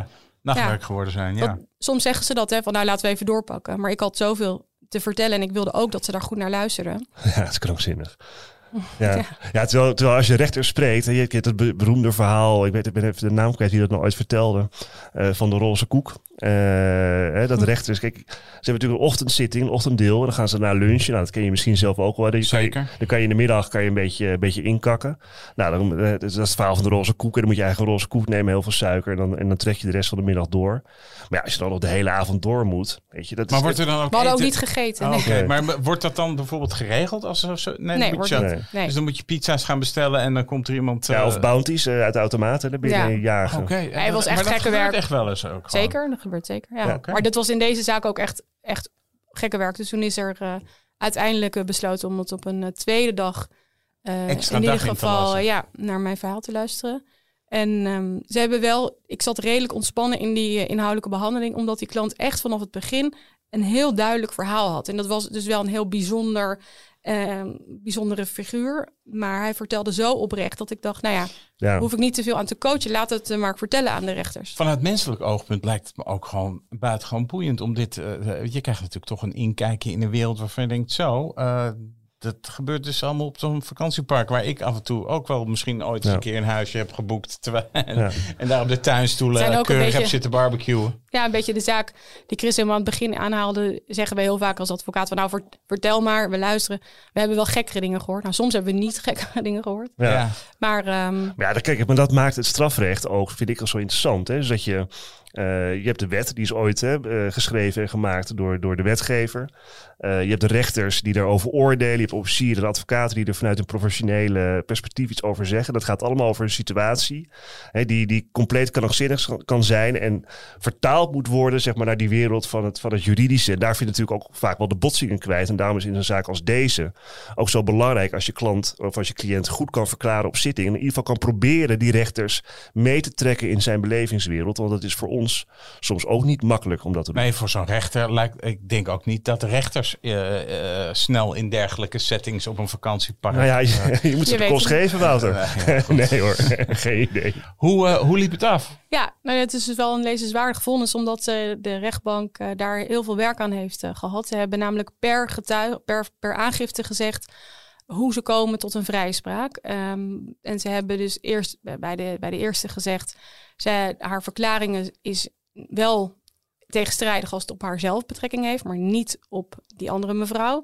nachtwerk ja. geworden zijn. Ja. Dat, soms zeggen ze dat, hè, van nou laten we even doorpakken. Maar ik had zoveel te vertellen en ik wilde ook dat ze daar goed naar luisterden. Ja, dat is krankzinnig. Ja, ja. ja terwijl, terwijl als je rechter spreekt, je hebt het beroemde verhaal, ik weet ik ben even de naam kwijt wie dat nou ooit vertelde, uh, van de roze koek. Uh, hè, dat rechters, kijk, ze hebben natuurlijk een ochtendzitting, een ochtenddeel, en dan gaan ze naar lunchen. Nou, dat ken je misschien zelf ook wel. Dan Zeker. Kan je, dan kan je in de middag kan je een beetje, een beetje inkakken. Nou, dan, uh, dat is het verhaal van de roze koek. En dan moet je eigenlijk een roze koek nemen, heel veel suiker, en dan, en dan trek je de rest van de middag door. Maar ja, als je dan nog de hele avond door moet, weet je, dat maar is... Wordt er dan ook we hadden eten? Ook niet gegeten. Oh, nee. okay. nee. Maar wordt dat dan bijvoorbeeld geregeld? Als er zo, nee, nee, moet wordt je, niet. Nee. Dus dan moet je pizza's gaan bestellen en dan komt er iemand... Ja, uh, of bounties uh, uit de automaten, dan ben je ja. jagen. Oké, okay. Hij was echt maar gekke dat werk. echt wel eens ook. Gewoon. Zeker, dat gebeurt zeker. Ja. Ja, okay. Maar dit was in deze zaak ook echt, echt gekke werk. Dus toen is er uh, uiteindelijk uh, besloten om het op een uh, tweede dag uh, Extra in ieder dag geval uh, ja, naar mijn verhaal te luisteren. En um, ze hebben wel, ik zat redelijk ontspannen in die uh, inhoudelijke behandeling, omdat die klant echt vanaf het begin een heel duidelijk verhaal had. En dat was dus wel een heel bijzonder, uh, bijzondere figuur. Maar hij vertelde zo oprecht dat ik dacht, nou ja, ja. hoef ik niet te veel aan te coachen. Laat het uh, maar vertellen aan de rechters. Vanuit menselijk oogpunt lijkt het me ook gewoon buitengewoon boeiend om dit... Uh, je krijgt natuurlijk toch een inkijkje in een wereld waarvan je denkt, zo... Uh, dat gebeurt dus allemaal op zo'n vakantiepark waar ik af en toe ook wel misschien ooit eens ja. een keer een huisje heb geboekt. Terwijl, en, ja. en daar op de tuinstoelen keurig beetje, heb zitten barbecuen. Ja, een beetje de zaak die Chris helemaal aan het begin aanhaalde. Zeggen we heel vaak als advocaat van nou vertel maar, we luisteren. We hebben wel gekkere dingen gehoord. Nou, soms hebben we niet gekkere dingen gehoord. Ja. Ja. Maar, um, ja, dan, kijk, maar dat maakt het strafrecht ook, vind ik al zo interessant. Hè? Dus dat je... Uh, je hebt de wet, die is ooit hè, uh, geschreven en gemaakt door, door de wetgever. Uh, je hebt de rechters die daarover oordelen. Je hebt officieren en advocaten die er vanuit een professionele perspectief iets over zeggen. Dat gaat allemaal over een situatie hè, die, die compleet krankzinnig kan zijn en vertaald moet worden zeg maar, naar die wereld van het, van het juridische. En daar vind je natuurlijk ook vaak wel de botsingen kwijt. En daarom is in een zaak als deze ook zo belangrijk als je klant of als je cliënt goed kan verklaren op zitting. En in ieder geval kan proberen die rechters mee te trekken in zijn belevingswereld. Want dat is voor ons soms ook niet makkelijk om dat te doen. Nee, voor zo'n rechter lijkt, ik denk ook niet dat de rechters uh, uh, snel in dergelijke settings op een vakantiepark... Nou ja, je, je moet ze de kost geven, Wouter. Ja, nee hoor, geen idee. Hoe, uh, hoe liep het af? Ja, nou, het is dus wel een lezenswaardig vonnis, omdat uh, de rechtbank uh, daar heel veel werk aan heeft uh, gehad. Ze hebben namelijk per, getuig, per, per aangifte gezegd hoe ze komen tot een vrijspraak. Um, en ze hebben dus eerst bij de, bij de eerste gezegd, zij, haar verklaringen is wel tegenstrijdig als het op haar zelf betrekking heeft, maar niet op die andere mevrouw.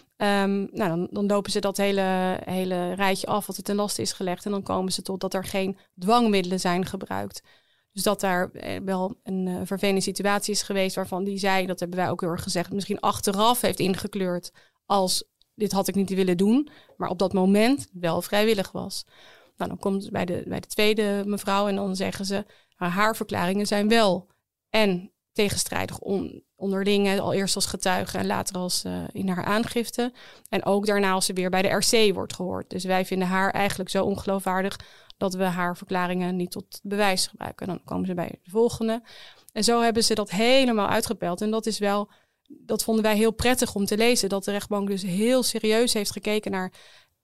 Um, nou, dan, dan lopen ze dat hele, hele rijtje af wat er ten laste is gelegd. En dan komen ze tot dat er geen dwangmiddelen zijn gebruikt. Dus dat daar wel een uh, vervelende situatie is geweest waarvan die zei, dat hebben wij ook heel erg gezegd, misschien achteraf heeft ingekleurd als dit had ik niet willen doen, maar op dat moment wel vrijwillig was. Nou, dan komt het bij de, bij de tweede mevrouw en dan zeggen ze, haar verklaringen zijn wel en tegenstrijdig on, onderling, al eerst als getuige en later als uh, in haar aangifte. En ook daarna als ze weer bij de R C wordt gehoord. Dus wij vinden haar eigenlijk zo ongeloofwaardig dat we haar verklaringen niet tot bewijs gebruiken. En dan komen ze bij de volgende. En zo hebben ze dat helemaal uitgepeld. En dat is wel, dat vonden wij heel prettig om te lezen. Dat de rechtbank dus heel serieus heeft gekeken naar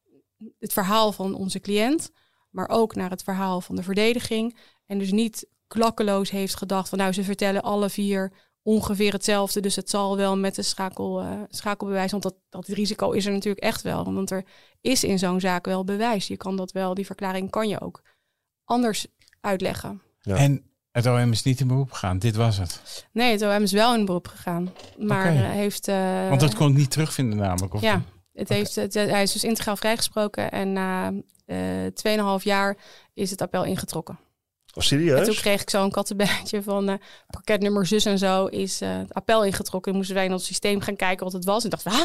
het verhaal van onze cliënt, maar ook naar het verhaal van de verdediging. En dus niet klakkeloos heeft gedacht van nou, ze vertellen alle vier ongeveer hetzelfde, dus het zal wel met de schakel, uh, schakelbewijs, want dat, dat risico is er natuurlijk echt wel. Want er is in zo'n zaak wel bewijs. Je kan dat wel, die verklaring kan je ook anders uitleggen. Ja. En het O M is niet in beroep gegaan, dit was het? Nee, het O M is wel in beroep gegaan. Maar okay. heeft... Uh, want dat kon ik niet terugvinden namelijk? Of ja, het heeft, het, hij is dus integraal vrijgesproken en na uh, tweeënhalf jaar is het appel ingetrokken. Oh, serieus? En toen kreeg ik zo'n kattenbijtje van uh, parketnummer zus en zo is uh, het appel ingetrokken. En moesten wij in het systeem gaan kijken wat het was. En dacht, ah,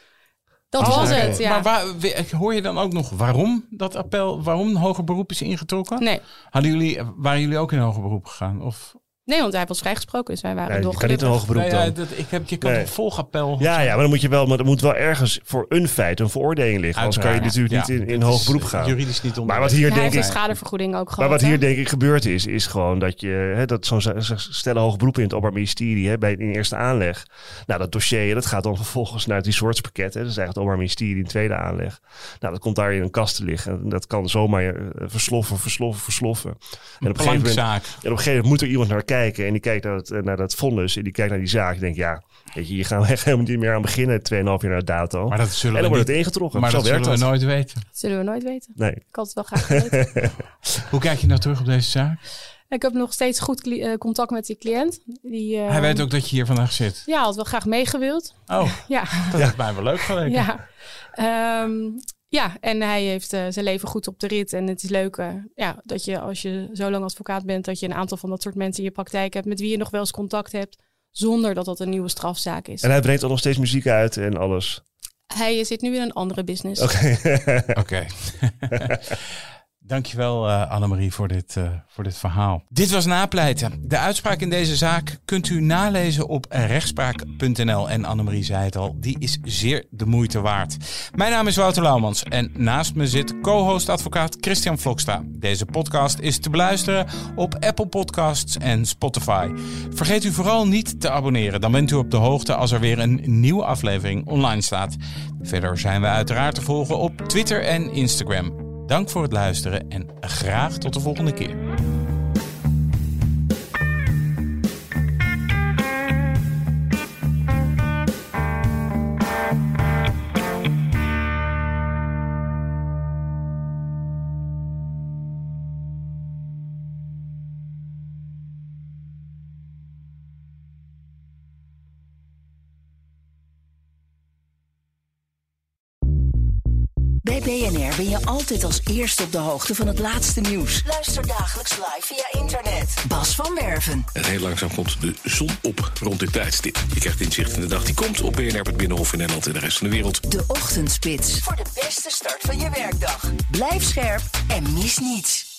dat oh, was okay. het. Ja. Maar waar, hoor je dan ook nog waarom dat appel, waarom een hoger beroep is ingetrokken? Nee. Hadden jullie, waren jullie ook in een hoger beroep gegaan? Of... Nee, want hij was vrijgesproken, dus wij waren nee, nog je kan niet een hoger beroep dan. Nee, ja, dat, ik heb, je kan nee. een volgappel. Ja, ja, maar dan moet je wel, maar er moet wel ergens voor een feit een veroordeling liggen. Anders kan je natuurlijk ja, niet in, in hoger beroep gaan. Juridisch niet maar wat hier ja, denk ik, ik, schadevergoeding ook maar gehad, wat hier hè? denk ik gebeurd is, is gewoon dat je hè, dat zo'n stellen hoger beroep in het Openbaar Ministerie hè, bij in eerste aanleg. Nou, dat dossier dat gaat dan vervolgens naar het resortspakket. Hè, dat is eigenlijk het Openbaar Ministerie in tweede aanleg. Nou, dat komt daar in een kast te liggen. En dat kan zomaar uh, versloffen, versloffen, versloffen. En op, een gegeven moment, en op een gegeven moment moet er iemand naar kijken en die kijkt naar, het, naar dat vonnis en die kijkt naar die zaak. Ik denk, ja, weet je, hier gaan we echt helemaal niet meer aan beginnen. tweeënhalf jaar naar de dato. Maar dat zullen en dan we wordt niet, het ingetrokken. Maar Zo dat werkt zullen we dat. nooit weten. Dat zullen we nooit weten. Nee. Ik had het wel graag geweten. Hoe kijk je nou terug op deze zaak? Ik heb nog steeds goed cli- uh, contact met die cliënt. Die, uh, Hij weet ook dat je hier vandaag zit. Ja, had wel graag meegewild. Oh, Ja. dat is mij wel leuk geleken. Ja. Um, ja, en hij heeft uh, zijn leven goed op de rit. En het is leuk uh, ja, dat je, als je zo lang advocaat bent, dat je een aantal van dat soort mensen in je praktijk hebt met wie je nog wel eens contact hebt, zonder dat dat een nieuwe strafzaak is. En hij brengt ook nog steeds muziek uit en alles. Hij zit nu in een andere business. Oké. Oké. Okay. Dankjewel uh, Annemarie voor dit, uh, voor dit verhaal. Dit was Napleiten. De uitspraak in deze zaak kunt u nalezen op rechtspraak punt n l. En Annemarie zei het al, die is zeer de moeite waard. Mijn naam is Wouter Laumans en naast me zit co-host advocaat Christian Vlokstra. Deze podcast is te beluisteren op Apple Podcasts en Spotify. Vergeet u vooral niet te abonneren. Dan bent u op de hoogte als er weer een nieuwe aflevering online staat. Verder zijn we uiteraard te volgen op Twitter en Instagram. Dank voor het luisteren en graag tot de volgende keer. Bij B N R ben je altijd als eerste op de hoogte van het laatste nieuws. Luister dagelijks live via internet. Bas van Werven. En heel langzaam komt de zon op rond dit tijdstip. Je krijgt inzicht in de dag die komt op B N R, het Binnenhof in Nederland en de rest van de wereld. De Ochtendspits. Voor de beste start van je werkdag. Blijf scherp en mis niets.